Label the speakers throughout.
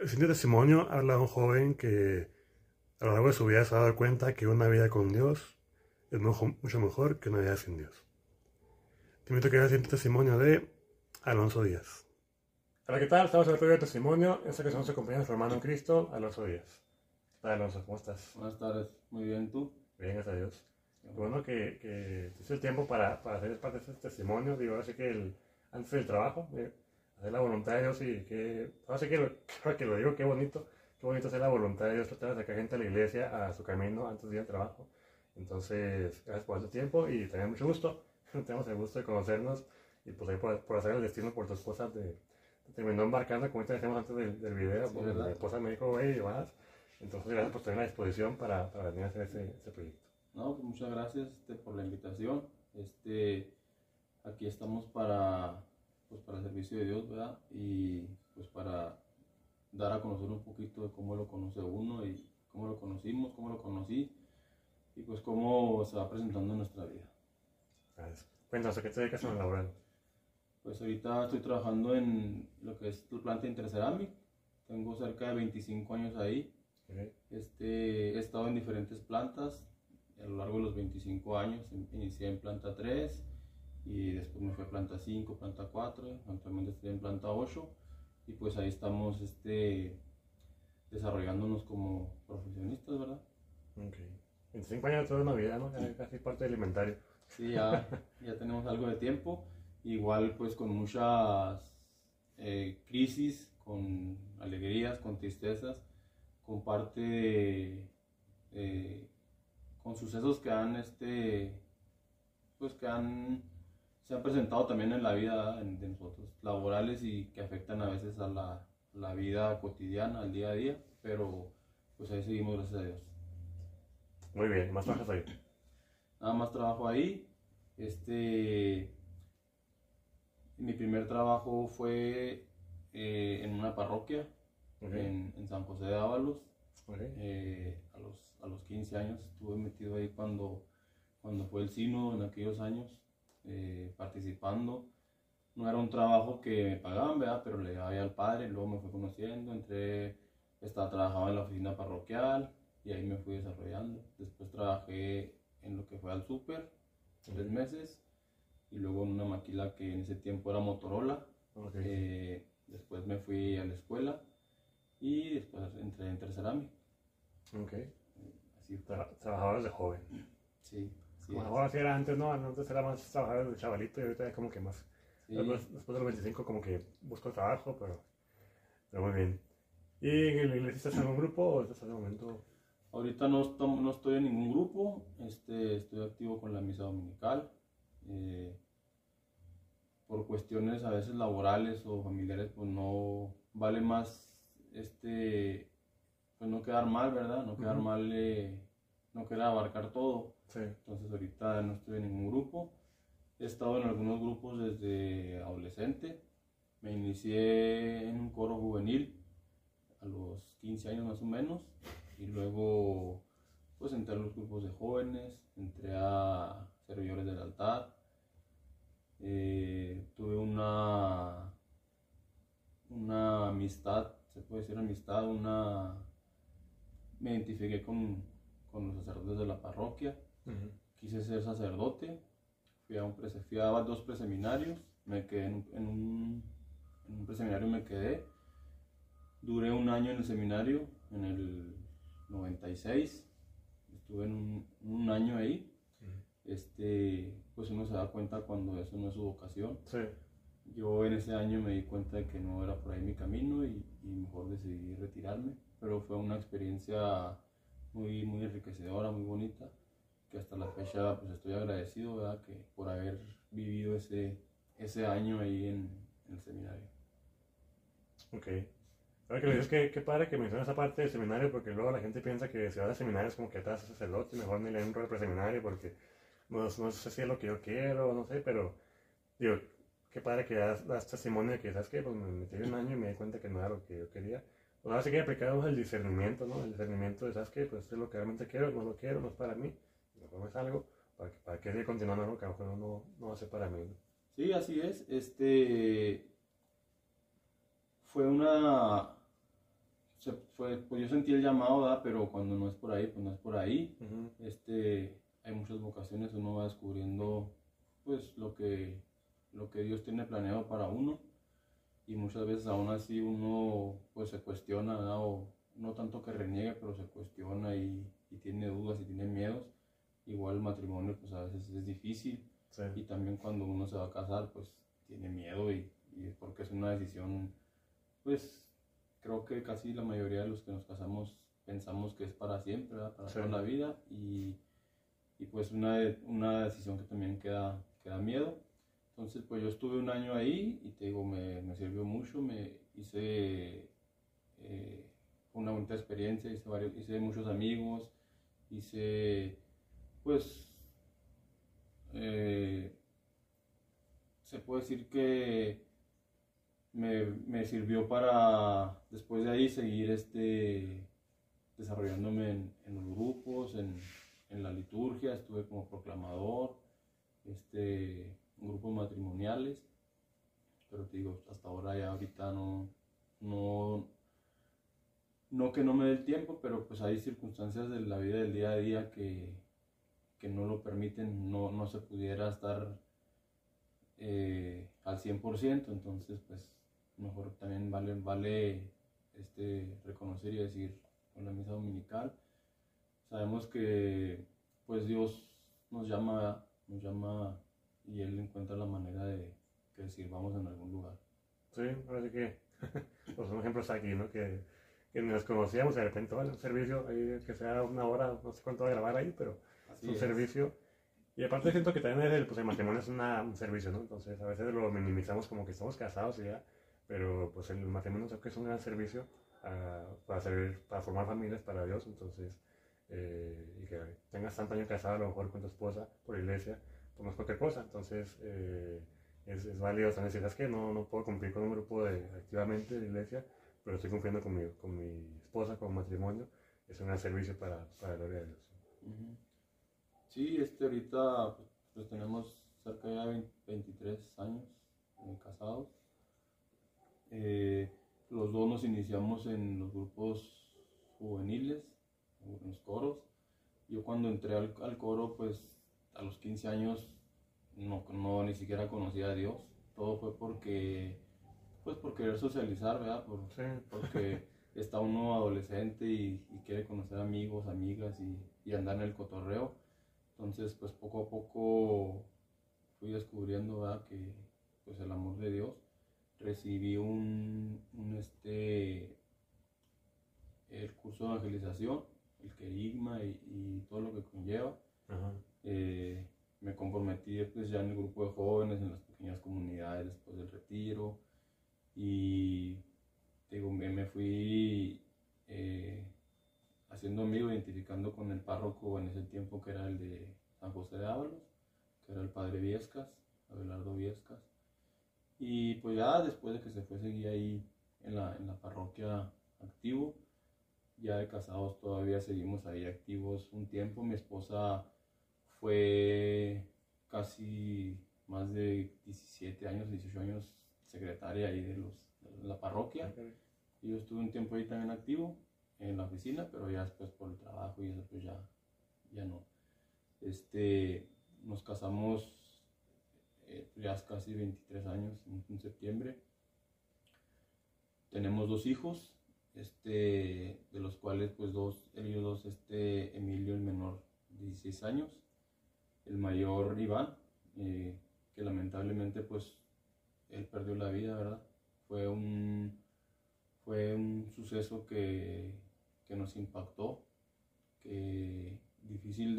Speaker 1: El siguiente testimonio habla de un joven que a lo largo de su vida se ha dado cuenta que una vida con Dios es mucho mejor que una vida sin Dios. Te invito a que veas el siguiente testimonio de Alonso Díaz. Hola, ¿qué tal? Estamos en el primer testimonio. Esta que somos acompañados de nuestro hermano en Cristo, Alonso Díaz. ¿Qué tal, Alonso? ¿Cómo estás?
Speaker 2: Buenas tardes, muy bien, ¿tú?
Speaker 1: Bien, gracias a Dios. Bueno, que es el tiempo para hacer parte de este testimonio. Digo, así que antes del trabajo, hacer la voluntad de Dios y que, así que lo digo, qué bonito hacer la voluntad de Dios, tratar de sacar gente a la iglesia, a su camino antes de ir al trabajo. Entonces, gracias por este tiempo y también mucho gusto. Tenemos el gusto de conocernos y pues ahí por hacer el destino por tu esposa te terminó embarcando, como te decíamos antes del video.
Speaker 2: Sí,
Speaker 1: Mi esposa me dijo, güey, vas. Entonces, gracias por tener la disposición para venir a hacer ese proyecto.
Speaker 2: No, pues muchas gracias por la invitación. Aquí estamos para servicio de Dios, ¿verdad? Y pues para dar a conocer un poquito de cómo lo conoce uno y cómo lo conocimos, cómo lo conocí y pues cómo se va presentando en nuestra vida.
Speaker 1: Gracias. Cuéntanos, ¿a qué te dedicas en el laboral?
Speaker 2: Pues ahorita estoy trabajando en lo que es la planta de Interceramic. Tengo cerca de 25 años ahí.
Speaker 1: Okay.
Speaker 2: He estado en diferentes plantas. A lo largo de los 25 años inicié en planta 3 y después me fui a planta 5, planta 4, actualmente estoy en planta 8 y pues ahí estamos desarrollándonos como profesionistas, ¿verdad?
Speaker 1: Ok. 25 años de toda una vida, ¿no? Ya casi parte del inventario.
Speaker 2: Sí, ya tenemos algo de tiempo, igual pues con muchas crisis, con alegrías, con tristezas, con parte de con sucesos que se han presentado también en la vida de nosotros, laborales y que afectan a veces a la vida cotidiana, al día a día, pero pues ahí seguimos, gracias a Dios.
Speaker 1: Muy bien, ¿más trabajas ahí?
Speaker 2: Nada más trabajo ahí. Mi primer trabajo fue en una parroquia,
Speaker 1: Okay.
Speaker 2: en San José de Ábalos.
Speaker 1: Okay.
Speaker 2: A los 15 años estuve metido ahí cuando fue el sínodo en aquellos años, participando. No era un trabajo que me pagaban, ¿verdad? Pero le daba al padre, luego me fui conociendo, trabajaba en la oficina parroquial y ahí me fui desarrollando. Después trabajé en lo que fue al súper, 3 meses, y luego en una maquila que en ese tiempo era Motorola.
Speaker 1: Okay.
Speaker 2: Después me fui a la escuela y después entré en Interceramic.
Speaker 1: Ok.
Speaker 2: Así
Speaker 1: Trabajadores de joven.
Speaker 2: Sí.
Speaker 1: Como ahora sí era antes, ¿no? Antes era más trabajadores de chavalito y ahorita es como que más. Sí. Después de los 25 como que busco trabajo, pero muy bien. ¿Y en la iglesia estás en algún grupo o estás en el momento?
Speaker 2: Ahorita no estoy en ningún grupo, estoy activo con la misa dominical. Por cuestiones a veces laborales o familiares, pues no vale más pues no quedar mal, ¿verdad? No quedar mal, no querer abarcar todo.
Speaker 1: Sí.
Speaker 2: Entonces ahorita no estoy en ningún grupo. He estado en algunos grupos desde adolescente. Me inicié en un coro juvenil a los 15 años más o menos. Y luego pues entré a los grupos de jóvenes, entré a servidores del altar. Tuve una amistad, se puede decir amistad, me identifiqué con los sacerdotes de la parroquia. Quise ser sacerdote, fui a 2 preseminarios, me quedé en un preseminario, duré 1 año en el seminario, en el 96, estuve en un año ahí. Pues uno se da cuenta cuando eso no es su vocación.
Speaker 1: Sí.
Speaker 2: Yo en ese año me di cuenta de que no era por ahí mi camino y mejor decidí retirarme, pero fue una experiencia muy, muy enriquecedora, muy bonita, que hasta la fecha pues estoy agradecido, ¿verdad? Que por haber vivido ese año ahí en el seminario.
Speaker 1: Ok. Ahora que le dices que padre que mencionas esa parte del seminario, porque luego la gente piensa que si vas al seminario es como que te haces sacerdote, mejor ni le entro al preseminario porque no sé si es lo que yo quiero, no sé, pero digo, qué padre que das testimonio de que, ¿sabes qué? Pues me metí 1 año y me di cuenta que no era lo que yo quería. Pues ahora sí que aplicamos el discernimiento, ¿no? El discernimiento de, ¿sabes qué? Pues esto es lo que realmente quiero, no lo quiero, no es para mí, mejor me salgo, para que siga continuando algo que a lo mejor no va a ser para mí, ¿no?
Speaker 2: Sí, así es. Fue una pues yo sentí el llamado, ¿verdad? Pero cuando no es por ahí, pues no es por ahí.
Speaker 1: Ujú.
Speaker 2: Hay muchas vocaciones, uno va descubriendo pues lo que Dios tiene planeado para uno, y muchas veces aún así uno pues se cuestiona, ¿verdad? O no tanto que reniegue, pero se cuestiona y tiene dudas y tiene miedos. Igual el matrimonio pues a veces es difícil,
Speaker 1: Sí.
Speaker 2: y también cuando uno se va a casar pues tiene miedo, y es porque es una decisión, pues creo que casi la mayoría de los que nos casamos pensamos que es para siempre, ¿verdad? Para
Speaker 1: Sí.
Speaker 2: toda la vida, y pues una decisión que también queda miedo. Entonces pues yo estuve un año ahí y te digo, me sirvió mucho, me hice una bonita experiencia, hice muchos amigos, hice pues se puede decir que me sirvió para después de ahí seguir desarrollándome en los grupos, en la liturgia. Estuve como proclamador, grupos matrimoniales, pero te digo, hasta ahora ya ahorita no, no que no me dé el tiempo, pero pues hay circunstancias de la vida del día a día que no lo permiten, no se pudiera estar al 100%. Entonces pues mejor también vale reconocer y decir, con la misa dominical sabemos que pues Dios nos llama y Él encuentra la manera de que sirvamos en algún lugar.
Speaker 1: Sí, ahora sí que, pues un ejemplo está aquí, ¿no? Que nos conocíamos y de repente, bueno, un servicio, ahí, que sea una hora, no sé cuánto va a grabar ahí, pero
Speaker 2: Así
Speaker 1: es un
Speaker 2: es.
Speaker 1: servicio. Y aparte siento que también pues el matrimonio es un servicio, ¿no? Entonces a veces lo minimizamos como que estamos casados y ya, pero pues el matrimonio creo que es un gran servicio para servir, para formar familias para Dios. Entonces, y que tengas tanto año casado a lo mejor con tu esposa por iglesia, pues no es cualquier cosa. Entonces, es válido también decir, es que no puedo cumplir con un grupo activamente de iglesia, pero estoy cumpliendo con mi esposa, con matrimonio. Es un gran servicio para la gloria de Dios.
Speaker 2: Uh-huh. Sí, ahorita pues tenemos cerca de 23 años casados. Los dos nos iniciamos en los grupos juveniles, en los coros. Yo cuando entré al coro, pues a los 15 años no ni siquiera conocía a Dios. Todo fue pues por querer socializar, ¿verdad?
Speaker 1: Sí.
Speaker 2: Porque está uno adolescente y quiere conocer amigos, amigas y andar en el cotorreo. Entonces pues poco a poco fui descubriendo, ¿verdad? Que pues el amor de Dios. Recibí el curso de evangelización, el querigma y todo lo que conlleva. Me comprometí pues ya en el grupo de jóvenes, en las pequeñas comunidades después del retiro, y digo, me fui haciendo amigo, identificando con el párroco en ese tiempo, que era el de San José de Ábalos, que era el padre Viescas, Abelardo Viescas. Y pues ya después de que se fue, seguí ahí en la parroquia activo. Ya de casados todavía seguimos ahí activos un tiempo. Mi esposa fue casi más de 17 años, 18 años secretaria ahí de la parroquia.
Speaker 1: Okay.
Speaker 2: Y yo estuve un tiempo ahí también activo en la oficina, pero ya después por el trabajo y eso pues ya no. Nos casamos ya hace casi 23 años, en septiembre. Tenemos 2 hijos, de los cuales pues ellos dos, Emilio el menor, 16 años, el mayor Iván, que lamentablemente pues él perdió la vida, ¿verdad? Fue un suceso que nos impactó, que difícil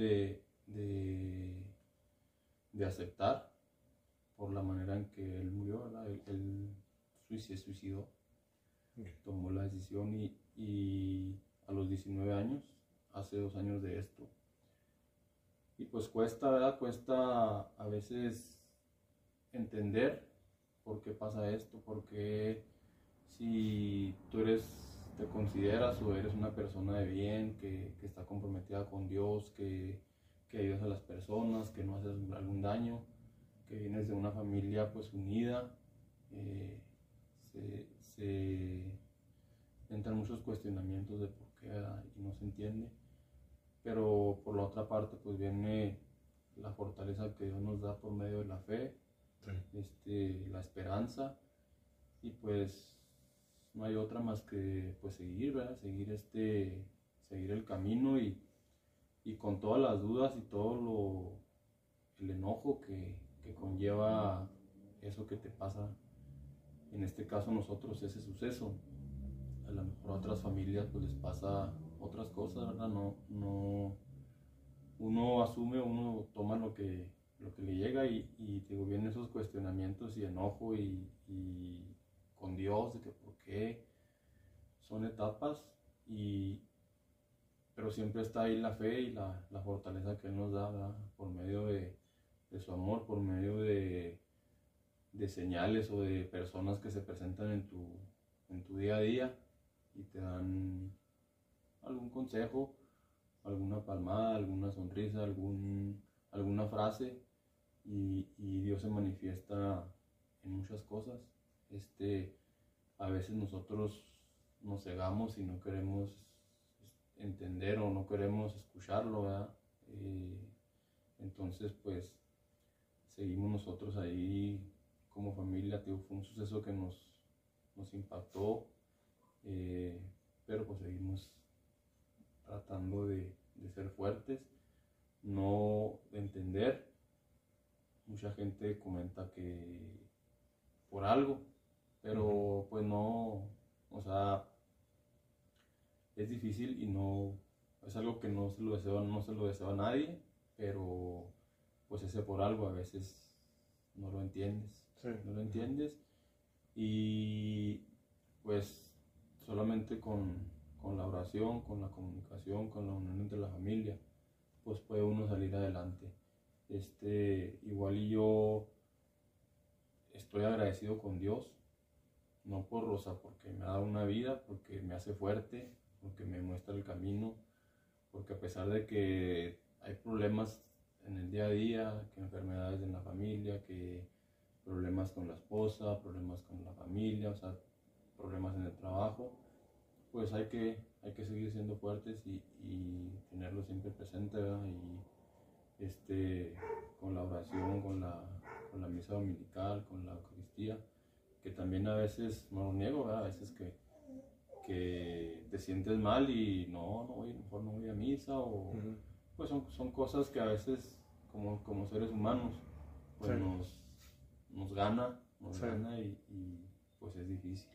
Speaker 2: de aceptar por la manera en que él murió, ¿verdad? Él se suicidó. Tomó la decisión y a los 19 años, hace 2 años de esto. Y pues cuesta, ¿verdad? Cuesta a veces entender por qué pasa esto, porque si tú te consideras o eres una persona de bien, que está comprometida con Dios, que ayudas a las personas, que no haces algún daño, que vienes de una familia pues unida, entran muchos cuestionamientos de por qué, ¿verdad? Y no se entiende. Pero por la otra parte, pues viene la fortaleza que Dios nos da por medio de la fe, la esperanza, y pues no hay otra más que pues seguir, ¿verdad? Seguir el camino y con todas las dudas y el enojo que conlleva eso que te pasa, en este caso nosotros, ese suceso. A lo mejor a otras familias pues les pasa otras cosas, ¿verdad? Uno asume, uno toma lo que le llega y te vienen esos cuestionamientos y enojo y con Dios de que por qué, son etapas, pero siempre está ahí la fe y la fortaleza que Él nos da, ¿verdad? Por medio de su amor, por medio de señales o de personas que se presentan en tu día a día y te dan algún consejo, alguna palmada, alguna sonrisa, alguna frase, y Dios se manifiesta en muchas cosas. A veces nosotros nos cegamos y no queremos entender o no queremos escucharlo, ¿verdad? Entonces pues seguimos nosotros ahí como familia. Fue un suceso que nos impactó, pero pues seguimos tratando de ser fuertes, no de entender. Mucha gente comenta que por algo, pero pues no, o sea, es difícil y no, es algo que no se lo deseo a nadie, pero pues ese por algo a veces no lo entiendes, no lo entiendes, y pues solamente con la oración, con la comunicación, con la unión entre la familia, pues puede uno salir adelante. Igual y yo estoy agradecido con Dios, no porque me ha dado una vida, porque me hace fuerte, porque me muestra el camino, porque a pesar de que hay problemas en el día a día, que enfermedades en la familia, que problemas con la esposa, problemas con la familia, o sea, problemas en el trabajo, pues hay que seguir siendo fuertes y tenerlo siempre presente, ¿verdad? Y con la oración, con la misa dominical, con la Eucaristía, que también a veces, no lo niego, ¿verdad? A veces que te sientes mal y mejor no voy a misa, o pues son cosas que a veces como seres humanos pues nos gana y pues es difícil.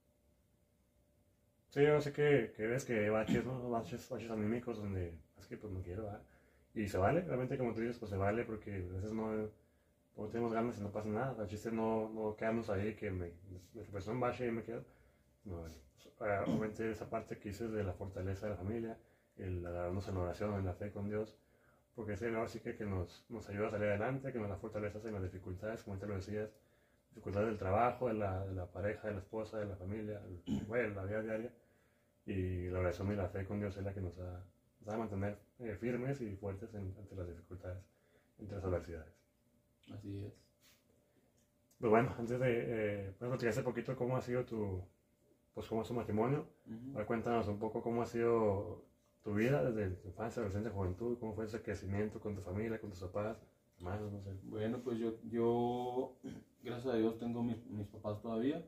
Speaker 1: Sí, yo sé que ves que hay baches, ¿no? Baches anímicos donde es que pues no quiero, ¿verdad? Y se vale, realmente como tú dices, pues se vale, porque a veces no tenemos ganas y no pasa nada. El chiste es no quedarnos ahí, que me tropezó un bache y me quedo. No, obviamente esa parte que dices de la fortaleza de la familia, el agarrarnos en la oración, en la fe con Dios, porque ese ahora sí que nos ayuda a salir adelante, que nos da fortalezas en las dificultades, como te lo decías, dificultades del trabajo, de la pareja, de la esposa, de la familia, la vida diaria, y la oración y la fe con Dios es la que nos va a mantener firmes y fuertes ante las dificultades, entre las adversidades.
Speaker 2: Así es.
Speaker 1: Pues bueno, antes de platicaste un poquito cómo ha sido cómo es tu matrimonio. Ahora cuéntanos un poco cómo ha sido tu vida desde tu infancia, adolescencia, juventud, cómo fue ese crecimiento con tu familia, con tus papás, hermanos, no sé.
Speaker 2: Bueno, pues yo gracias a Dios tengo mis papás todavía.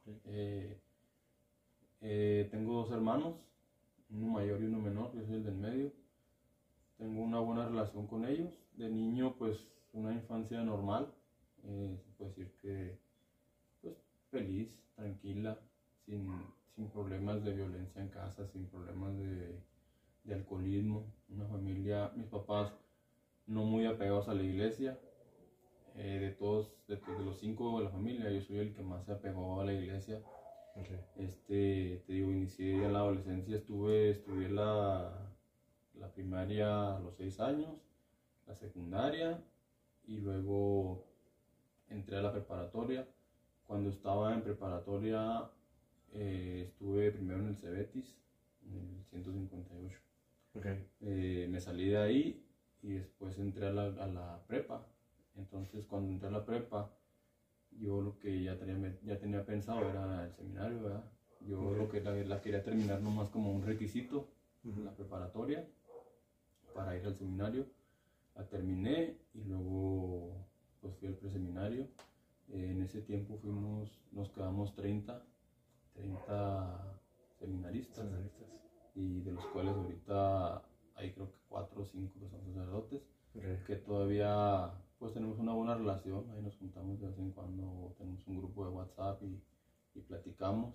Speaker 2: Tengo dos hermanos, uno mayor y uno menor, yo soy el del medio. Tengo una buena relación con ellos. De niño, pues una infancia normal, se puede decir que pues feliz, tranquila, sin problemas de violencia en casa, sin problemas de alcoholismo. Una familia, mis papás no muy apegados a la iglesia. De los 5 de la familia, yo soy el que más se apegó a la iglesia. Okay. Te digo, inicié en la adolescencia, estudié la primaria a los 6 años, la secundaria, y luego entré a la preparatoria. Cuando estaba en preparatoria, estuve primero en el Cebetis, en el 158. Okay. Me salí de ahí y después entré a la prepa. Entonces, cuando entré a la prepa, yo lo que ya tenía pensado era el seminario, ¿verdad? Yo lo que la quería terminar nomás como un requisito, la preparatoria, para ir al seminario. La terminé y luego pues fui al preseminario. En ese tiempo nos quedamos 30 seminaristas, y de los cuales ahorita hay creo que 4 o 5 que son sacerdotes, que todavía pues tenemos una buena relación, ahí nos juntamos de vez en cuando, tenemos un grupo de WhatsApp y platicamos.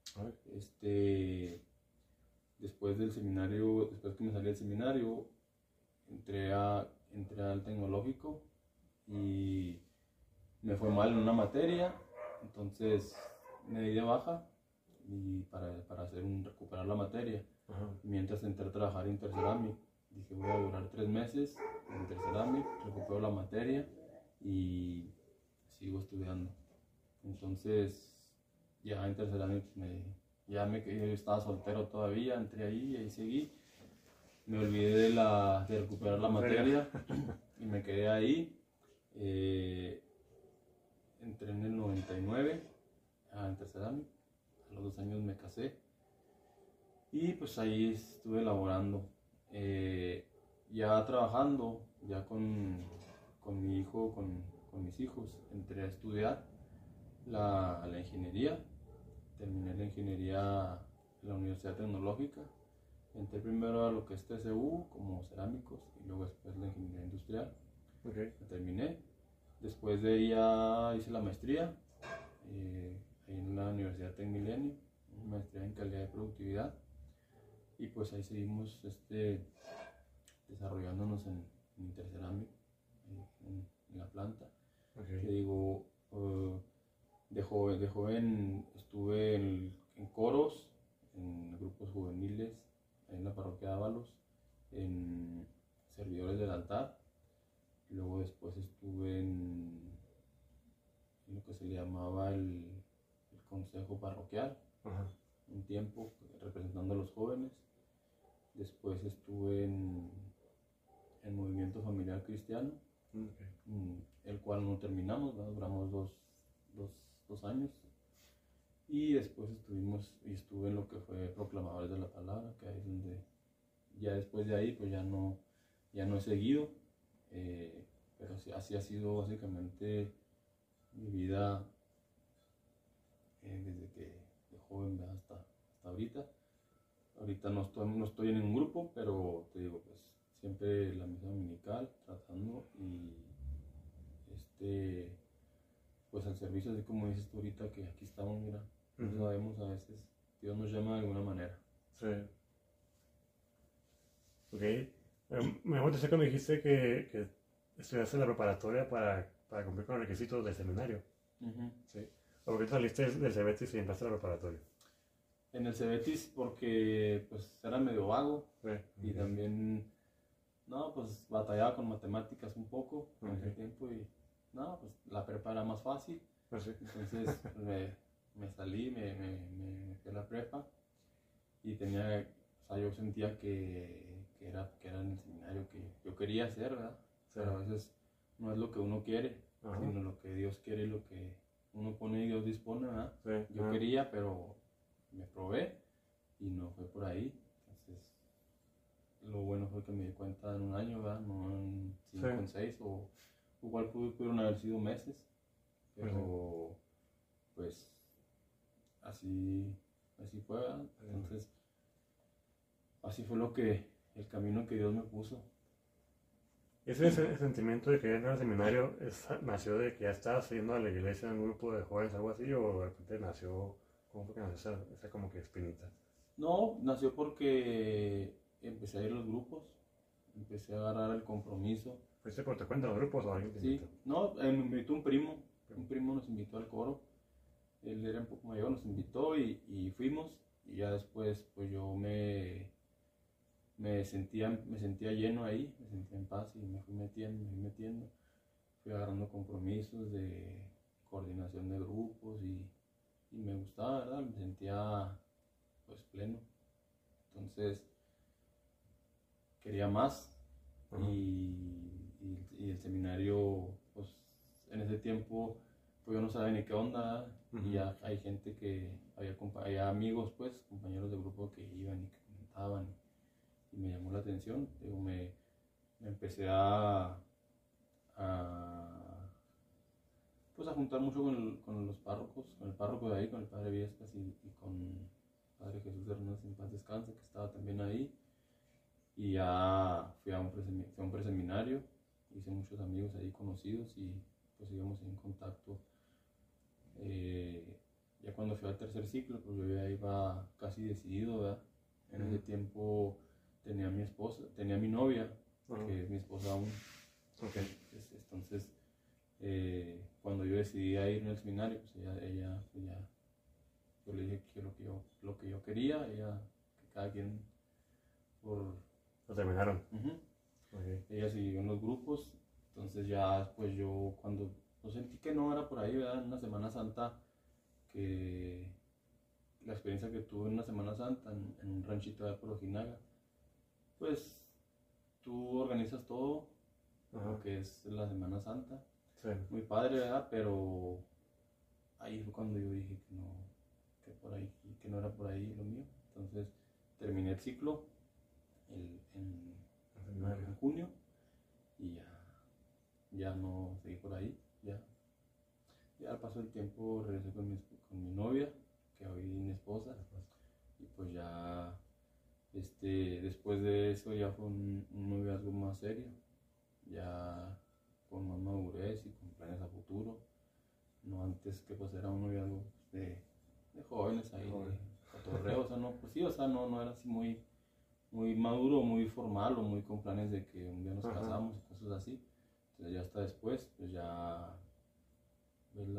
Speaker 2: Después del seminario, después que me salí del seminario, entré al tecnológico y me fue mal en una materia, entonces me di de baja y para recuperar la materia. Mientras entré a trabajar en Interceramic, dije voy a durar 3 meses en Interceramic, recupero la materia y sigo estudiando. Entonces ya en Interceramic yo estaba soltero todavía, entré ahí y ahí seguí. Me olvidé de recuperar la materia y me quedé ahí. Entré en el 99 a Interceramic, a los 2 años me casé y pues ahí estuve laborando, ya trabajando, ya con mi hijo, con mis hijos. Entré a estudiar la ingeniería, terminé la ingeniería en la Universidad Tecnológica. Entré primero a lo que es TCU como cerámicos y luego después la ingeniería industrial. La terminé. Después de ahí ya hice la maestría ahí en la Universidad TecMilenio, una maestría en calidad de productividad, y pues ahí seguimos desarrollándonos en Interceramic, en la planta. Te digo, de joven estuve en coros, en grupos juveniles, en la parroquia de Ábalos, en servidores del altar. Luego después estuve en lo que se le llamaba el consejo parroquial, un tiempo representando a los jóvenes. Después estuve en movimiento familiar cristiano, el cual no terminamos, ¿verdad? Duramos dos años. Y después estuve en lo que fue proclamadores de la palabra, que ahí es donde ya después de ahí pues ya no he seguido, pero así ha sido básicamente mi vida desde que de joven hasta ahorita. Ahorita no estoy en un grupo, pero te digo, pues siempre la misa dominical, tratando, y pues al servicio, así como dices tú ahorita, que aquí estamos, mira, no sabemos, a veces Dios nos llama de alguna manera.
Speaker 1: Sí. Ok. Me gusta cuando dijiste que estudiaste la preparatoria para cumplir con los requisitos del seminario. Sí. ¿O por qué saliste del Cebetis y entraste a la preparatoria?
Speaker 2: En el Cebetis porque pues era medio vago, y también pues batallaba con matemáticas un poco en ese tiempo, y pues la prepa era más fácil. Entonces me salí, me fui a la prepa y yo sentía que era en el seminario que yo quería hacer, ¿verdad? Pero a veces no es lo que uno quiere, sino lo que Dios quiere y lo que uno pone y Dios dispone, ¿verdad? Yo quería, pero me probé y no fue por ahí. Entonces lo bueno fue que me di cuenta en un año, ¿verdad? No en 5 o en 6, o igual pudieron haber sido meses, pero pues así fue, ¿verdad? Entonces así fue el camino que Dios me puso.
Speaker 1: ¿Ese sentimiento de querer entrar al seminario nació de que ya estabas yendo a la iglesia en un grupo de jóvenes, algo así, o de repente nació, cómo fue que nació esa como que espinita?
Speaker 2: No, nació porque empecé a ir a los grupos, empecé a agarrar el compromiso.
Speaker 1: ¿Fuiste por tu cuenta a los grupos o alguien te invitó?
Speaker 2: Sí, no, me invitó un primo nos invitó al coro, él era un poco mayor, nos invitó y fuimos, y ya después pues yo me sentía lleno ahí, me sentía en paz y me fui metiendo, fui agarrando compromisos de coordinación de grupos y me gustaba, ¿verdad? Me sentía pues pleno, entonces quería más. Y el seminario pues en ese tiempo pues yo no sabía ni qué onda,
Speaker 1: Ujú.
Speaker 2: y ya hay gente que, había amigos, pues, compañeros de grupo que iban y que comentaban, y me llamó la atención. Digo, me empecé a, pues, a juntar mucho con los párrocos, con el párroco de ahí, con el padre Viescas y con el padre Jesús Hernández en paz descanse, que estaba también ahí. Y ya fui a un preseminario, hice muchos amigos ahí conocidos y pues íbamos en contacto. Eh, ya cuando fui al tercer ciclo, pues yo ya iba casi decidido, ¿verdad? En ese tiempo tenía a mi esposa, tenía a mi novia, que es mi esposa aún.
Speaker 1: Okay.
Speaker 2: Entonces, cuando yo decidí a ir en el seminario, pues ella pues ya, yo le dije que lo que yo quería, ella, que cada quien por...
Speaker 1: Lo terminaron.
Speaker 2: Okay. Ella siguió en los grupos, entonces ya pues yo cuando sentí que no era por ahí, ¿verdad? En una Semana Santa, que la experiencia que tuve en una Semana Santa en un ranchito de por Ojinaga, pues tú organizas todo lo que es la Semana Santa, sí. Muy padre, ¿verdad? Pero ahí fue cuando yo dije que no, que por ahí, que no era por ahí lo mío. Entonces terminé el ciclo en junio y ya no seguí por ahí. Ya pasó el tiempo, regresé con mi novia, que hoy es mi esposa, y pues ya después de eso ya fue un noviazgo más serio, ya con más madurez y con planes a futuro. No antes que pues era un noviazgo de jóvenes ahí, de cotorreo, o sea, no, pues sí, o sea, no era así muy maduro, muy formal o muy con planes de que un día nos casamos y cosas así. Entonces ya hasta después, pues ya ves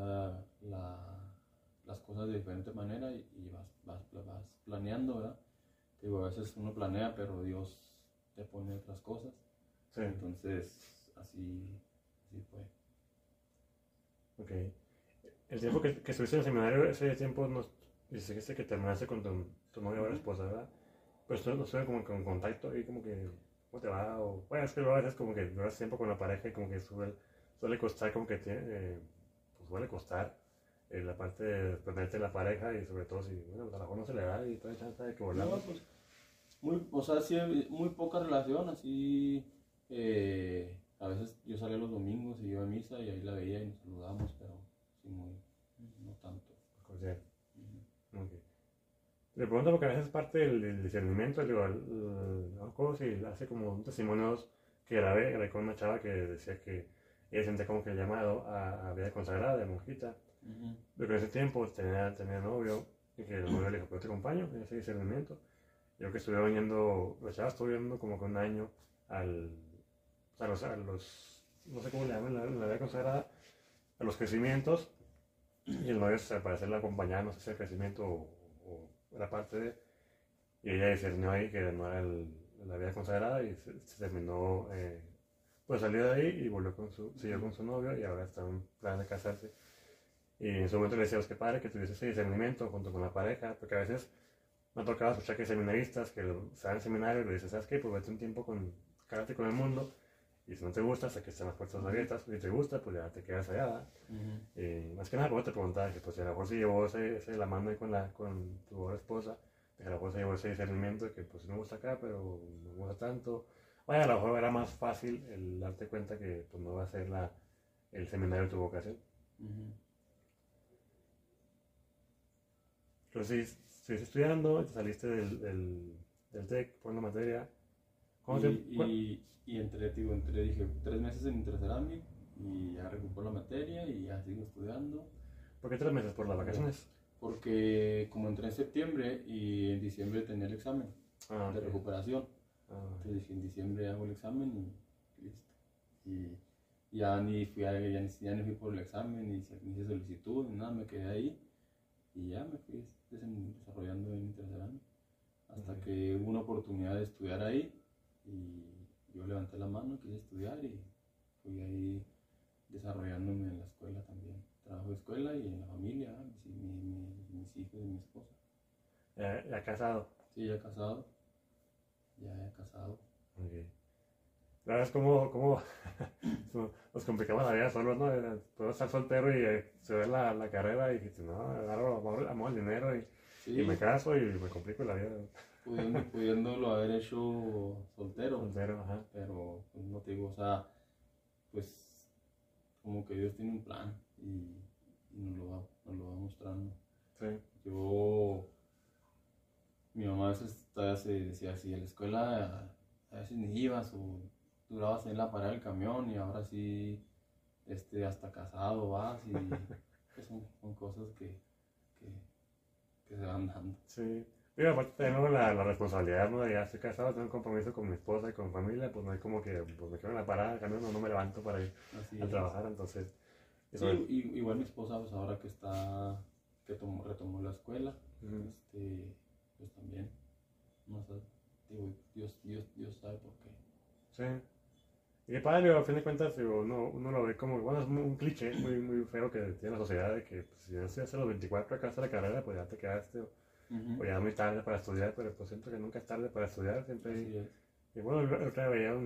Speaker 2: las cosas de diferente manera y vas planeando, ¿verdad? Digo, a veces uno planea, pero Dios te pone otras cosas. Sí. Entonces, así fue.
Speaker 1: Ok. El tiempo que estuviste en el seminario, ese tiempo dice que terminaste con tu novia o esposa, ¿verdad? Pues no estuve como con contacto y como que, ¿cómo te va? O, bueno, es que luego a veces como que duras tiempo con la pareja y como que suele costar como que pues suele costar la parte de ponerte la pareja y sobre todo si, bueno, pues a lo mejor no se le da y toda chance de que volvamos.
Speaker 2: No, pues, o sea, sí, muy poca relación, así, a veces yo salía los domingos y iba a misa y ahí la veía y nos saludábamos, pero sí, no tanto.
Speaker 1: Cordial. Okay. Le pregunto porque a veces parte del discernimiento, digo, no me acuerdo si hace como un testimonio que grabé con una chava que decía que ella sentía como que el llamado a vida consagrada, de monjita. Pero que en ese tiempo tenía novio y que el novio le dijo, pues te acompaño en ese discernimiento. Yo que estuve viniendo, la chava estuve viendo como que un año a los, no sé cómo le llaman, la vida consagrada, a los crecimientos, y el novio al parecer la acompañaba, no sé si el crecimiento o era parte de, y ella discernió ahí que no era la vida consagrada y se terminó, pues salió de ahí y siguió con su novio y ahora está en plan de casarse. Y en su momento le decíamos que padre que tuviese ese discernimiento junto con la pareja, porque a veces me ha tocado escuchar que hay seminaristas que están en seminario y le dicen, ¿sabes qué? Pues vete un tiempo quédate con el mundo y si no te gusta, hasta que estén las puertas abiertas, y si te gusta, pues ya te quedas allá. Más que nada, pues te preguntaba que pues si a lo mejor se llevó la mano ahí con tu esposa, que a lo mejor se llevó ese discernimiento de que pues sí me gusta acá, pero no me gusta tanto. Vaya, a lo mejor era más fácil el darte cuenta que pues no va a ser el seminario de tu vocación. Entonces, estuviste estudiando, te saliste del TEC por una materia.
Speaker 2: Y dije 3 meses en Interceramic y ya recupero la materia y ya sigo estudiando.
Speaker 1: ¿Por qué 3 meses? ¿Por las vacaciones?
Speaker 2: Porque como entré en septiembre y en diciembre tenía el examen de recuperación. Entonces dije, en diciembre hago el examen y listo. Y ya ni fui por el examen, ni hice solicitud, ni nada, me quedé ahí. Y ya me fui desarrollando en Interceramic. Hasta que hubo una oportunidad de estudiar ahí y yo levanté la mano, quise estudiar y fui ahí desarrollándome en la escuela también. Trabajo de escuela y en la familia, mis hijos y mi esposa.
Speaker 1: ¿Ya casado?
Speaker 2: Sí, ya casado. Ya he casado.
Speaker 1: Okay. ¿Sabes cómo nos complicamos la vida solos, no? Puedo estar soltero y se ve la carrera y dijiste, no, agarro amor al dinero y me
Speaker 2: Sí,
Speaker 1: caso y me complico la vida.
Speaker 2: pudiéndolo haber hecho soltero,
Speaker 1: Soltero, ajá.
Speaker 2: pero pues, no te digo, o sea, pues como que Dios tiene un plan y nos lo va mostrando.
Speaker 1: Sí,
Speaker 2: Mi mamá a veces todavía se decía así, a la escuela a veces ni ibas o durabas en la parada del camión y ahora sí, hasta casado vas y pues, son cosas que se van dando.
Speaker 1: sí. Y aparte tengo la responsabilidad, ¿no? De ya estoy casado, tengo un compromiso con mi esposa y con mi familia, pues no hay como que, pues me quedo en la parada del camión, no me levanto para ir
Speaker 2: Así
Speaker 1: a
Speaker 2: es.
Speaker 1: trabajar, entonces,
Speaker 2: Sí,
Speaker 1: eso es.
Speaker 2: igual mi esposa, pues ahora retomó la escuela,
Speaker 1: Ujú.
Speaker 2: pues también, no sé, digo, Dios sabe por qué.
Speaker 1: Sí. Y qué padre, a fin de cuentas, digo, uno lo ve como, bueno, es un cliché muy feo que tiene la sociedad de que pues, si no estudias a los 24 acabaste la carrera, pues ya te quedaste, o
Speaker 2: Ujú.
Speaker 1: ya es muy tarde para estudiar, pero pues siento que nunca es tarde para estudiar, siempre hay.
Speaker 2: Así es.
Speaker 1: Y bueno, el otro día veía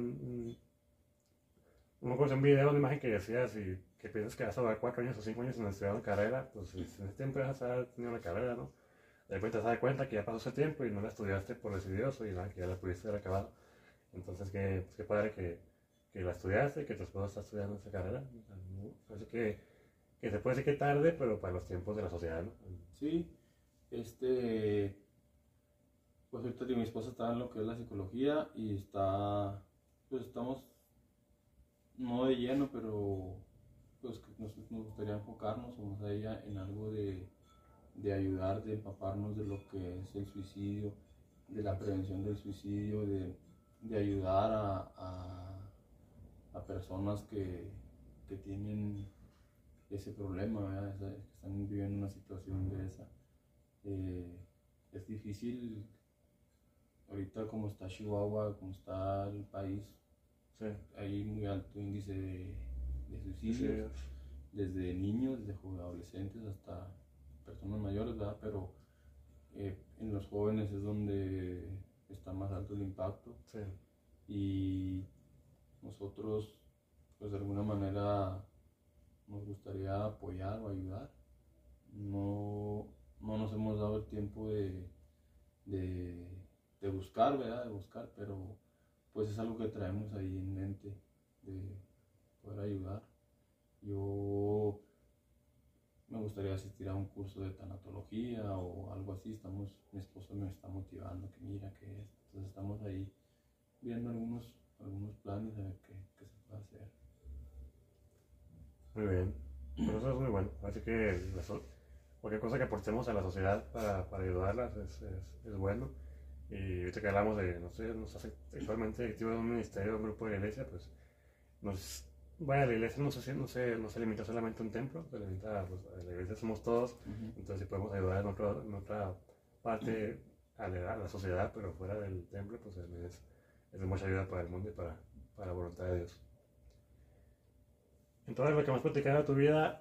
Speaker 1: un video, una imagen que decía, si que piensas que vas a durar 4 años o 5 años en estudiar una carrera, pues si en ese tiempo vas a haber tenido una carrera, ¿no? De repente te das cuenta que ya pasó ese tiempo y no la estudiaste por decidioso y nada, que ya la pudiste haber acabado. Entonces, qué padre que la estudiaste y que tu esposo está estudiando esa carrera. O sea, así que se puede decir que tarde, pero para los tiempos de la sociedad, ¿no?
Speaker 2: Sí, pues ahorita digo, mi esposa está en lo que es la psicología y pues estamos no de lleno, pero pues que nos gustaría enfocarnos como a ella en algo de ayudar, de empaparnos de lo que es el suicidio, de la prevención del suicidio, de ayudar a personas que tienen ese problema, ¿verdad? Que están viviendo una situación de esa. Eh, es difícil ahorita como está Chihuahua, como está el país,
Speaker 1: Sí,
Speaker 2: hay muy alto índice de
Speaker 1: sí, sí,
Speaker 2: suicidios, desde niños, desde adolescentes hasta personas mayores, ¿verdad? Pero en los jóvenes es donde está más alto el impacto
Speaker 1: sí.
Speaker 2: y nosotros pues de alguna manera nos gustaría apoyar o ayudar. No, no nos hemos dado el tiempo de, de buscar, ¿verdad? De buscar, pero pues es algo que traemos ahí en mente de poder ayudar. Yo me gustaría asistir a un curso de tanatología o algo así. Mi esposo me está motivando, que mira que es. Entonces estamos ahí viendo algunos planes a ver qué se puede hacer.
Speaker 1: Muy bien. Pues eso es muy bueno. Así que cualquier cosa que aportemos a la sociedad para ayudarlas es bueno. Y ahorita que hablamos de, no sé, nos hace actualmente activo en un ministerio, un grupo de la iglesia, pues vaya, la iglesia no se limita solamente a un templo, se limita, pues, a la iglesia somos todos,
Speaker 2: Uh-huh.
Speaker 1: entonces si podemos ayudar en otra parte a la sociedad, pero fuera del templo, pues es de mucha ayuda para el mundo y para la voluntad de Dios. Entonces, lo que más platicado de tu vida,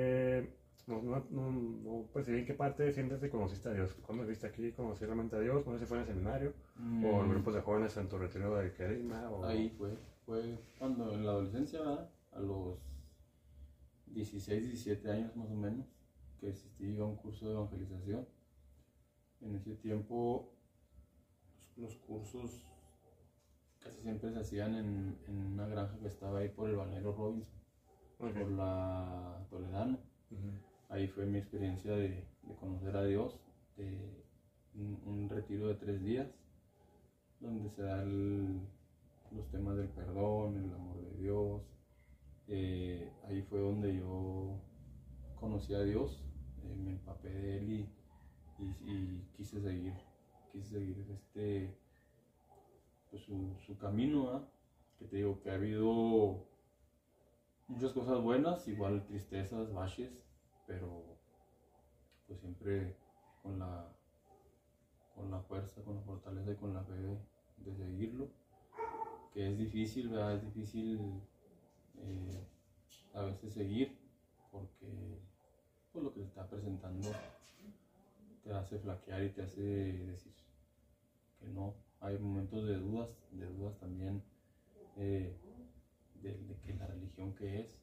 Speaker 1: no percibí en qué parte sientes que conociste a Dios. ¿Cuándo viste aquí, conocí realmente a Dios? No sé si fue en el seminario o en grupos de jóvenes en tu retiro de Kerigma.
Speaker 2: Ahí fue cuando en la adolescencia, ¿verdad? A los 16, 17 años más o menos, que asistí a un curso de evangelización. En ese tiempo los cursos casi siempre se hacían en una granja que estaba ahí por el balneario Robinson,
Speaker 1: Okay.
Speaker 2: por la Toledano.
Speaker 1: Uh-huh.
Speaker 2: Ahí fue mi experiencia de conocer a Dios, de un retiro de 3 días, donde se dan los temas del perdón, el amor de Dios. Ahí fue donde yo conocí a Dios, me empapé de Él y quise seguir pues, su camino, ¿eh? Que te digo que ha habido muchas cosas buenas, igual tristezas, baches, pero pues siempre con la fuerza, con la fortaleza y con la fe de seguirlo, que es difícil, ¿verdad? Es difícil a veces seguir porque pues, lo que se está presentando te hace flaquear y te hace decir que no. Hay momentos de dudas también de que la religión que es,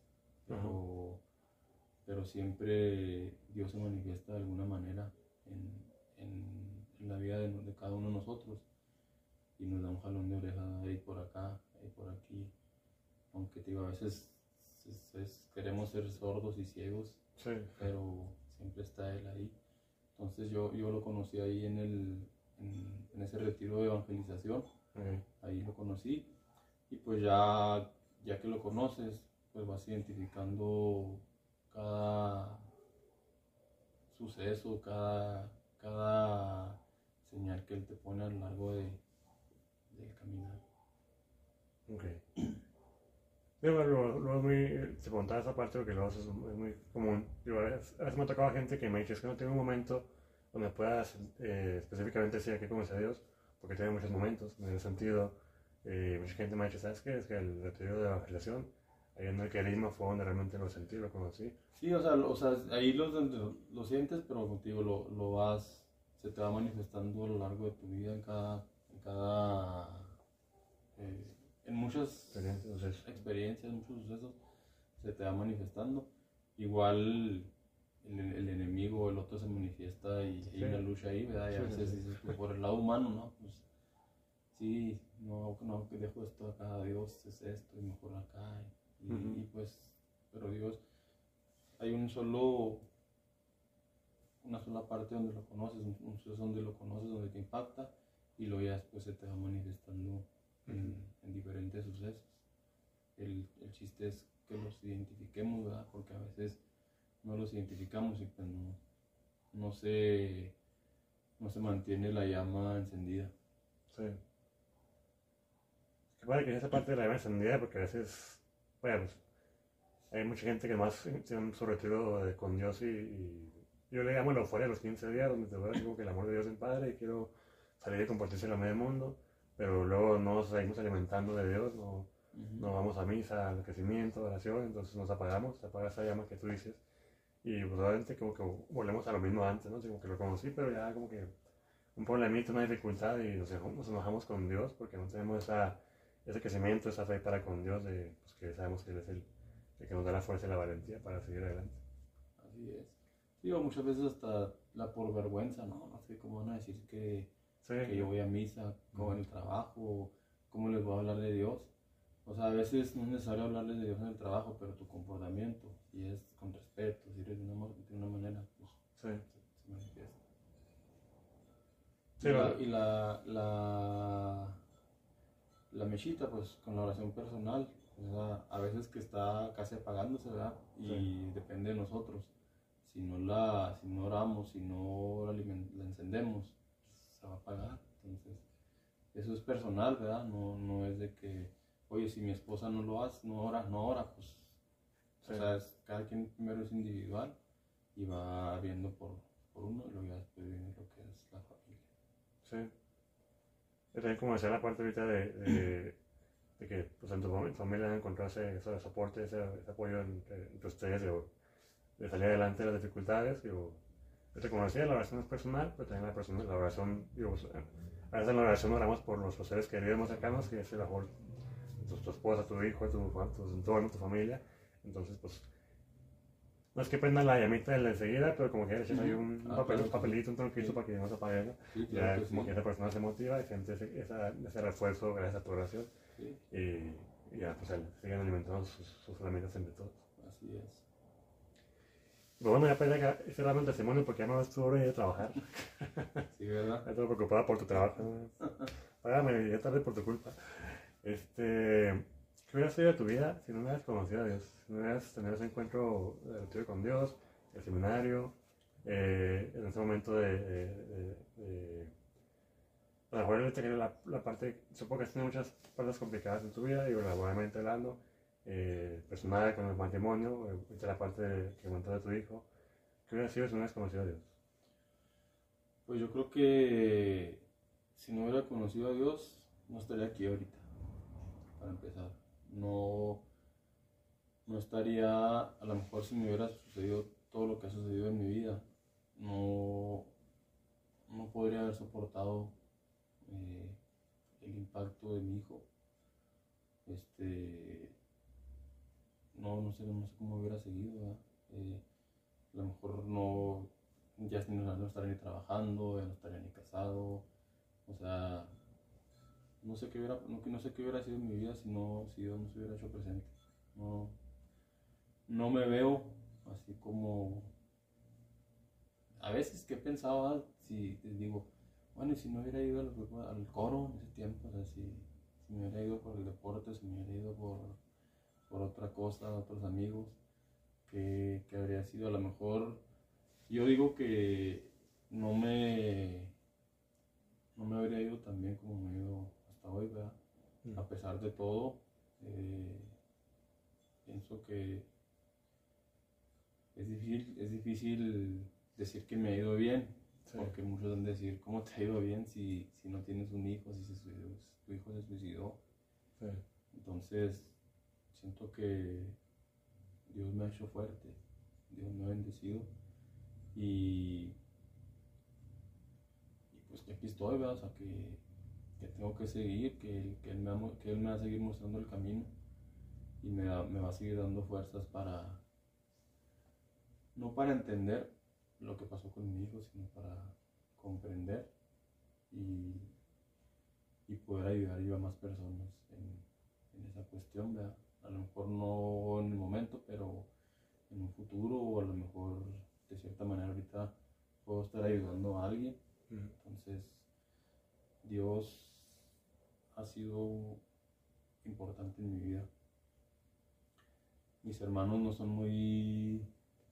Speaker 2: pero siempre Dios se manifiesta de alguna manera en la vida de cada uno de nosotros y nos da un jalón de oreja ahí por acá, ahí por aquí, aunque te digo, a veces queremos ser sordos y ciegos,
Speaker 1: sí,
Speaker 2: pero siempre está Él ahí. Entonces yo lo conocí ahí en ese retiro de evangelización, ahí lo conocí, y pues ya que lo conoces, pues vas identificando cada suceso, cada señal que Él te pone a lo largo del caminar.
Speaker 1: Ok. Digo, luego es muy, se preguntaba esa parte porque luego es muy común. Digo, a veces me ha tocado gente que me dice, es que no tengo un momento donde puedas específicamente decir que conoce a Dios, porque tiene muchos momentos. En ese sentido, mucha gente me ha dicho, ¿sabes qué? Es que el retiro de evangelización, ahí en el querisma fue donde realmente lo sentí, lo conocí.
Speaker 2: Sí, o sea ahí lo sientes, pero contigo lo vas, se te va manifestando a lo largo de tu vida en muchas experiencias, muchos sucesos, se te va manifestando. Igual el enemigo, el otro se manifiesta y hay una lucha ahí, ¿verdad? Y a veces dices tú, por el lado humano, ¿no? Pues sí, no, que dejo esto acá, Dios es esto y mejor acá. Y pues, pero Dios, hay una sola parte donde lo conoces, un suceso donde lo conoces, donde te impacta, y luego ya después se te va manifestando en diferentes sucesos. El chiste es que los identifiquemos, ¿verdad? Porque a veces no los identificamos y pues no se mantiene la llama encendida.
Speaker 1: Sí. Es que para que esa parte de la llama encendida, porque a veces, bueno, pues, hay mucha gente que más tiene su retiro con Dios y yo le llamo la euforia de los 15 días, donde te voy a decir como que el amor de Dios es Padre y quiero salir y compartirse a medio mundo, pero luego no nos seguimos alimentando de Dios, no vamos a misa, al crecimiento, oración, entonces nos apagamos, se apaga esa llama que tú dices y probablemente como que volvemos a lo mismo antes, ¿no? Como que lo conocí, pero ya como que un problemita, una dificultad y nos enojamos con Dios porque no tenemos ese crecimiento, esa fe para con Dios, de, pues, que sabemos que Él es el que nos da la fuerza y la valentía para seguir adelante.
Speaker 2: Así es. Sí, o muchas veces hasta por vergüenza, ¿no? No sé cómo van a decir que yo voy a misa, como en el trabajo, cómo les voy a hablar de Dios. O sea, a veces no es necesario hablarles de Dios en el trabajo, pero tu comportamiento, si es con respeto, si eres de una manera, pues se manifiesta. Sí, y la mechita, pues con la oración personal, o sea, a veces que está casi apagándose, ¿verdad? Y depende de nosotros. Si no oramos, si no la encendemos, se va a apagar. Entonces, eso es personal, ¿verdad? No es de que, oye, si mi esposa no lo hace, no ora, pues, o sea, cada quien primero es individual y va viendo por uno y luego ya después viene lo que es la familia.
Speaker 1: Sí. Yo también como decía la parte ahorita de que pues, en tu familia han encontrado ese soporte, ese apoyo entre ustedes de salir adelante de las dificultades. Yo te conocía, la oración es personal, pero también la oración, digo, a veces en la oración oramos por nuestros seres queridos más cercanos, que es el mejor, tu esposa, tu hijo, tu entorno, tu familia. Entonces, pues, no es que prendan la llamita de enseguida, pero como que le echas ahí un papelito, un tronquito para que no se apague, ¿no? Sí, claro, ya como que esa persona se motiva y siente ese refuerzo gracias a tu oración. Sí. Y ya, pues, siguen alimentando sus herramientas entre todos.
Speaker 2: Así es.
Speaker 1: Pero bueno, ya para cerrar el testimonio porque ya no es tu hora de trabajar.
Speaker 2: Sí, ¿verdad?
Speaker 1: Ya estoy preocupada por tu trabajo. Págame, ya tarde por tu culpa. ¿Qué hubiera sido de tu vida si no hubieras conocido a Dios? Si no hubieras tenido ese encuentro de con Dios, el seminario, en ese momento a lo mejor te quería la parte, supongo que has tenido muchas partes complicadas en tu vida, y laboralmente hablando, personal, con el matrimonio, la parte que comentó de tu hijo. ¿Qué hubiera sido si no hubieras conocido a Dios?
Speaker 2: Pues yo creo que si no hubiera conocido a Dios, no estaría aquí ahorita, para empezar. No estaría, a lo mejor si me hubiera sucedido todo lo que ha sucedido en mi vida, no podría haber soportado el impacto de mi hijo. no sé, no sé cómo hubiera seguido, ¿verdad? A lo mejor no, ya no estaría ni trabajando, ya no estaría ni casado, o sea, no sé qué hubiera sido mi vida si Dios no se hubiera hecho presente. No, no me veo así como, a veces que he pensado, si les digo, bueno, y si no hubiera ido al coro en ese tiempo, o sea, si me hubiera ido por el deporte, si me hubiera ido por otra cosa, otros amigos, que habría sido a lo mejor, yo digo que no me, no me habría ido tan bien como me he ido hasta hoy, ¿verdad? A pesar de todo, pienso que es difícil decir que me ha ido bien, sí. Porque muchos van a decir, ¿cómo te ha ido bien si no tienes un hijo, si tu hijo se suicidó? Sí. Entonces, siento que Dios me ha hecho fuerte, Dios me ha bendecido y pues que aquí estoy, ¿verdad? O sea, que tengo que seguir, que él me va a seguir mostrando el camino y me va a seguir dando fuerzas no para entender lo que pasó con mi hijo, sino para comprender y poder ayudar yo a más personas en esa cuestión, ¿verdad? A lo mejor no en el momento, pero en un futuro, o a lo mejor de cierta manera ahorita puedo estar ayudando a alguien. Entonces, Dios ha sido importante en mi vida. Mis hermanos no son muy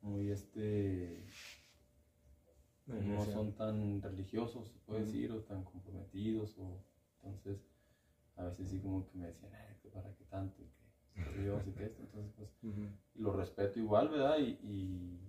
Speaker 2: no son tan religiosos, se puede decir, o tan comprometidos, entonces a veces sí como que me decían, ¿para qué tanto? Que Dios y que esto, entonces pues lo respeto igual, ¿verdad? Y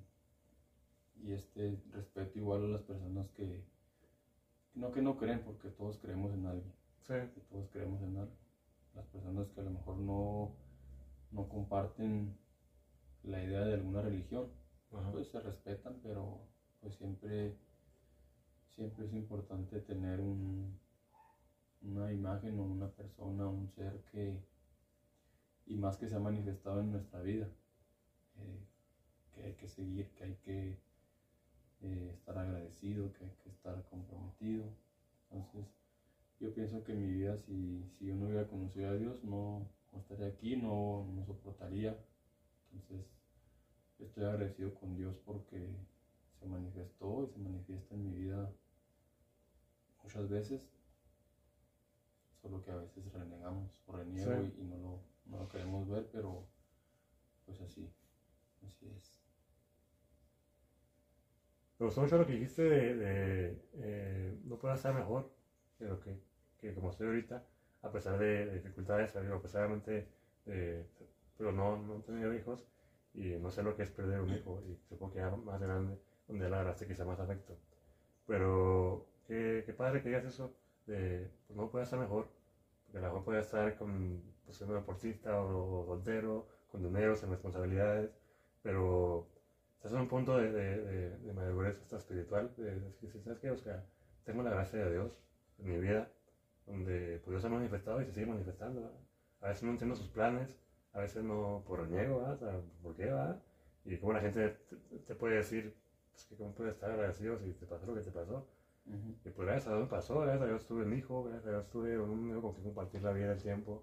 Speaker 2: respeto igual a las personas que no creen, porque todos creemos en alguien, sí. Que todos creemos en algo. Las personas que a lo mejor no comparten la idea de alguna religión, pues se respetan, pero pues siempre es importante tener una imagen o una persona, un ser y más que se ha manifestado en nuestra vida, que hay que seguir, que hay que estar agradecido, que hay que estar comprometido. Entonces yo pienso que en mi vida, si yo no hubiera conocido a Dios, no estaría aquí, no soportaría. Entonces estoy agradecido con Dios porque se manifestó y se manifiesta en mi vida muchas veces, solo que a veces renegamos o reniego, sí. y no lo queremos ver, pero pues así es.
Speaker 1: Me gustó mucho lo que dijiste no puedo estar mejor de lo que como estoy ahorita, a pesar de dificultades, a pesar pero no he tenido hijos y no sé lo que es perder un hijo, y supongo que ya más grande, donde le agarraste quizá más afecto. Pero qué padre que digas eso, pues no puede estar mejor, porque a lo mejor puede estar siendo deportista o soltero, con dinero, sin responsabilidades, pero estás en un punto de madurez hasta espiritual, de decir, ¿sabes qué? O sea, tengo la gracia de Dios en mi vida, donde pues, Dios se ha manifestado y se sigue manifestando, ¿verdad? A veces no entiendo sus planes, a veces no por reniego, ¿verdad? O sea, ¿por qué, verdad? Y como la gente te puede decir, pues que cómo puedes estar agradecido si te pasó lo que te pasó. Y pues gracias a Dios me pasó, gracias a Dios tuve un hijo, gracias a Dios tuve un amigo con quien compartir la vida, el tiempo.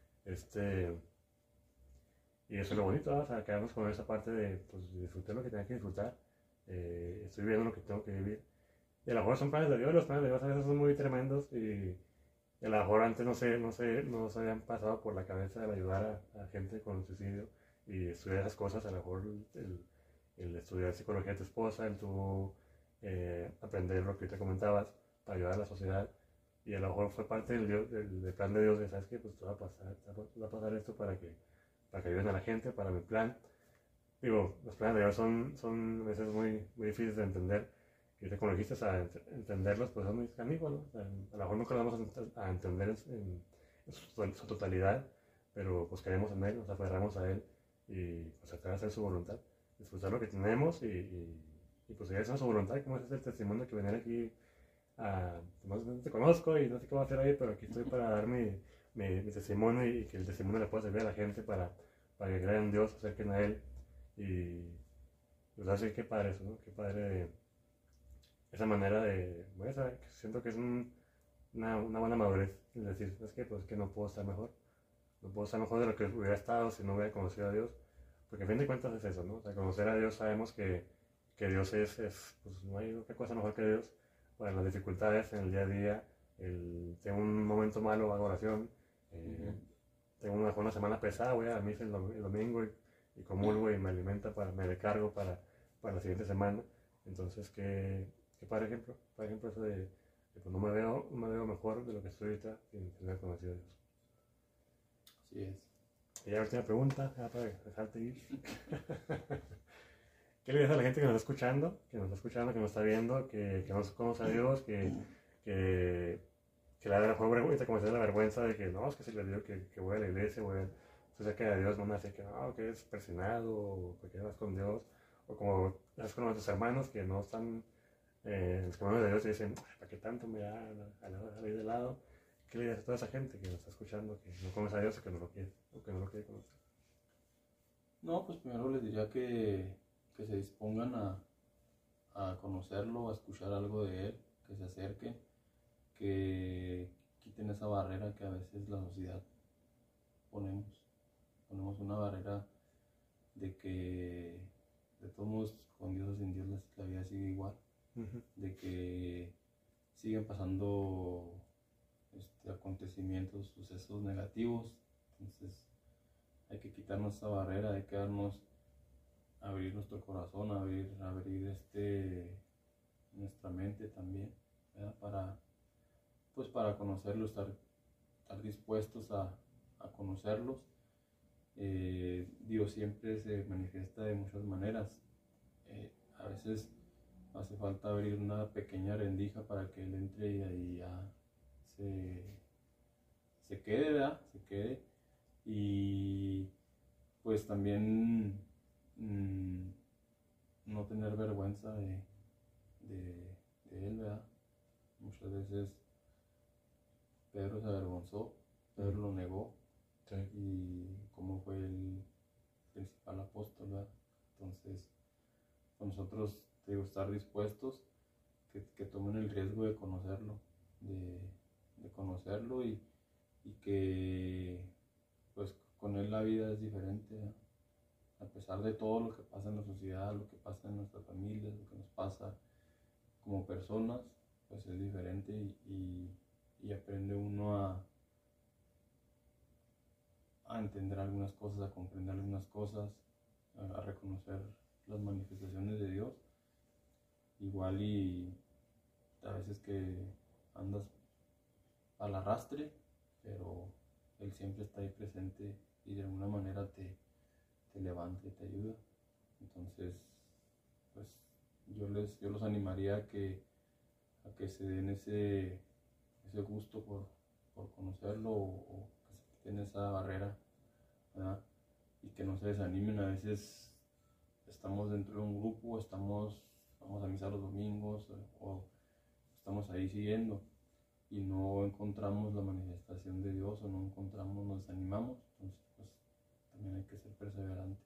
Speaker 1: Y eso es lo bonito, ¿verdad? O sea, quedarnos con esa parte de pues, disfrutar lo que tenga que disfrutar, estoy viviendo lo que tengo que vivir. Y a lo mejor son planes de Dios, los planes de Dios a veces son muy tremendos y a lo mejor antes no se habían pasado por la cabeza el ayudar a gente con suicidio y estudiar esas cosas, a lo mejor el estudiar psicología de tu esposa, el tu aprender lo que te comentabas para ayudar a la sociedad, y a lo mejor fue parte del plan de Dios de, ¿sabes qué? Pues te va a pasar esto para que ayuden a la gente, para mi plan. Digo, los planes de Dios son a veces muy, muy difíciles de entender, y como dijiste, a entenderlos pues son muy canijos, ¿no? O sea, a lo mejor nunca lo vamos a entender en su totalidad, pero pues creemos en Él, nos aferramos a Él y pues tratar de hacer su voluntad, disfrutar lo que tenemos y pues seguir haciendo su voluntad, como es el testimonio que venir aquí no te conozco y no sé qué voy a hacer ahí, pero aquí estoy para dar mi mi testimonio y que el testimonio le pueda servir a la gente para que crean en Dios, se acerquen a Él. Y pues así, qué padre eso, ¿no? Qué padre esa manera de, bueno, siento que es una buena madurez, es decir, es que pues que no puedo estar mejor. No puedo estar mejor de lo que hubiera estado si no hubiera conocido a Dios. Porque a fin de cuentas es eso, ¿no? O sea, conocer a Dios sabemos que Dios pues no hay otra cosa mejor que Dios para las dificultades en el día a día. Tengo un momento malo, hago oración. Tengo una semana pesada, voy a misa el domingo y comulgo y me alimenta, me recargo para la siguiente semana. Entonces, qué para ejemplo eso de pues no me veo mejor de lo que estoy ahorita sin tener conocido a Dios.
Speaker 2: Así es.
Speaker 1: Y ya última pregunta, ya para dejarte ir. ¿Qué le dices a la gente que nos está escuchando, que nos está viendo, que no conoce a Dios, que le da la vergüenza, como se da la vergüenza de que no, es que si le digo que voy a la iglesia, voy a cerca de Dios, no me hace que no, que es persinado, o que vas con Dios, o como estás con nuestros hermanos que no están en los caminos de Dios y dicen, ¿para qué tanto me da a la de lado? ¿Qué le dices a toda esa gente que nos está escuchando, que no conoce a Dios o que no lo quiere conocer?
Speaker 2: No, pues primero les diría que se dispongan a conocerlo, a escuchar algo de él, que se acerquen, que quiten esa barrera que a veces la sociedad ponemos una barrera de que de todos modos con Dios o sin Dios la vida sigue igual, de que siguen pasando acontecimientos, sucesos negativos. Entonces hay que quitarnos esa barrera, hay que abrir nuestro corazón, abrir nuestra mente también, ¿verdad? Para conocerlos, estar dispuestos a conocerlos. Dios siempre se manifiesta de muchas maneras. A veces hace falta abrir una pequeña rendija para que Él entre y ahí ya se quede, ¿verdad? Se quede. Y pues también no tener vergüenza de Él, ¿verdad? Muchas veces Pedro se avergonzó, Pedro lo negó, sí. Y como fue el principal apóstol, ¿verdad? Entonces, con nosotros, estar dispuestos, que tomen el riesgo de conocerlo, de conocerlo y que pues con él la vida es diferente, ¿verdad? A pesar de todo lo que pasa en la sociedad, lo que pasa en nuestras familias, lo que nos pasa como personas, pues es diferente y aprende uno a entender algunas cosas, a comprender algunas cosas, a reconocer las manifestaciones de Dios. Igual y a veces que andas al arrastre, pero Él siempre está ahí presente y de alguna manera te levanta y te ayuda. Entonces, pues yo los animaría a que se den ese gusto por conocerlo o que se quiten esa barrera, ¿verdad? Y que no se desanimen. A veces estamos dentro de un grupo, vamos a misa los domingos o estamos ahí siguiendo y no encontramos la manifestación de Dios o no encontramos, nos desanimamos. Entonces, pues también hay que ser perseverantes.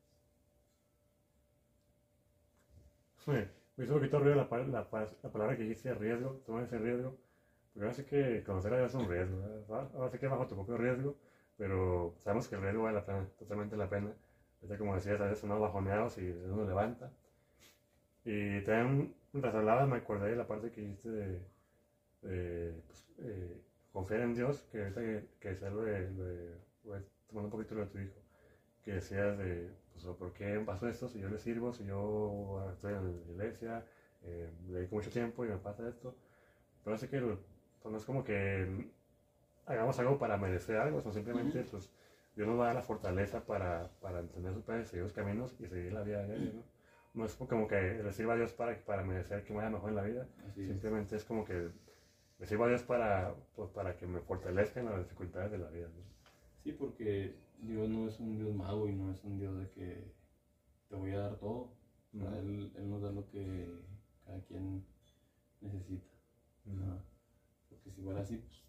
Speaker 1: Me hizo un poquito ruido la palabra que dijiste, riesgo, tomar ese riesgo, porque ahora sí que conocer a Dios es un riesgo, ¿verdad? Ahora sí que es bajo tu propio riesgo, pero sabemos que el riesgo vale la pena, totalmente la pena. Ahorita, como decías, a veces uno bajoneados y uno levanta. Y también, mientras me acordé de la parte que dijiste de confiar en Dios, que ahorita que decías voy tomando un poquito lo de tu hijo, que decías de, pues, ¿por qué pasó esto? Si yo le sirvo, si yo estoy en la iglesia, le dedico mucho tiempo y me pasa esto. Pero así que pues, no es como que hagamos algo para merecer algo, sino simplemente pues, Dios nos va a dar la fortaleza para entender sus planes, seguir los caminos y seguir la vida de Él, ¿no? No es como que le sirva a Dios para merecer que me vaya mejor en la vida, simplemente es como que le sirva a Dios para que me fortalezca en las dificultades de la vida, ¿no?
Speaker 2: Sí, porque Dios no es un Dios mago y no es un Dios de que te voy a dar todo. Él nos da lo que cada quien necesita. Porque si fuera así, pues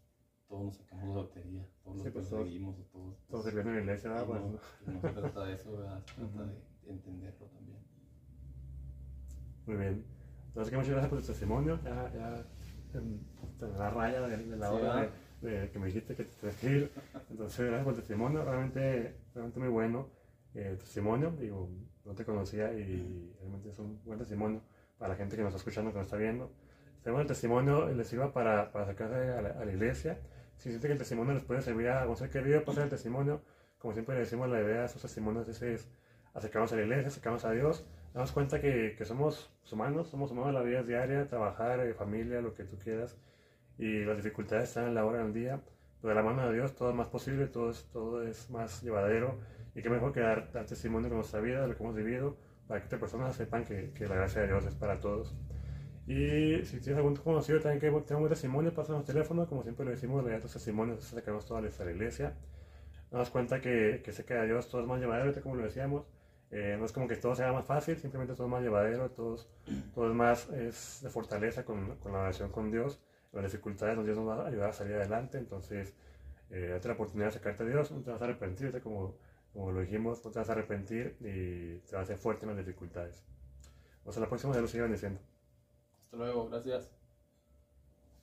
Speaker 2: todos nos sacamos lotería, todos
Speaker 1: Sí,
Speaker 2: los
Speaker 1: pues,
Speaker 2: perseguimos, todos
Speaker 1: sirviendo en la iglesia, ¿verdad?
Speaker 2: y no se trata de eso, ¿verdad? Se trata de entenderlo también.
Speaker 1: Muy bien. Entonces, que muchas gracias por tu testimonio. Ya en la raya de la
Speaker 2: Sí,
Speaker 1: hora de que me dijiste que te tienes que ir. Entonces, gracias por el testimonio. Realmente muy bueno tu testimonio. Digo, no te conocía y realmente es un buen testimonio para la gente que nos está escuchando, que nos está viendo. Esperemos el testimonio les sirva para acercarse a la iglesia. Si siente que el testimonio les puede servir a un ser querido, pasar el testimonio. Como siempre le decimos, la idea de esos testimonios es acercarnos a la iglesia, acercarnos a Dios. Damos cuenta que somos humanos en la vida diaria, trabajar, familia, lo que tú quieras. Y las dificultades están en la hora del día. Pero de la mano de Dios todo es más posible, todo es más llevadero. Y qué mejor que dar testimonio de nuestra vida, de lo que hemos vivido, para que otras personas sepan que la gracia de Dios es para todos. Y si tienes algún conocido también que tenga un testimonio, pásanos teléfono, como siempre le decimos, le tus testimonios, sacamos toda la iglesia. Damos cuenta que se queda Dios, todo es más llevadero, como lo decíamos. No es como que todo sea más fácil, simplemente todo es más llevadero, todo es más es de fortaleza con la oración con Dios. Las dificultades Dios nos va a ayudar a salir adelante, entonces date la oportunidad de acercarte a Dios, no te vas a arrepentir, como lo dijimos, no te vas a arrepentir y te vas a hacer fuerte en las dificultades. Hasta la próxima, Dios los siga bendiciendo.
Speaker 2: Hasta luego, gracias.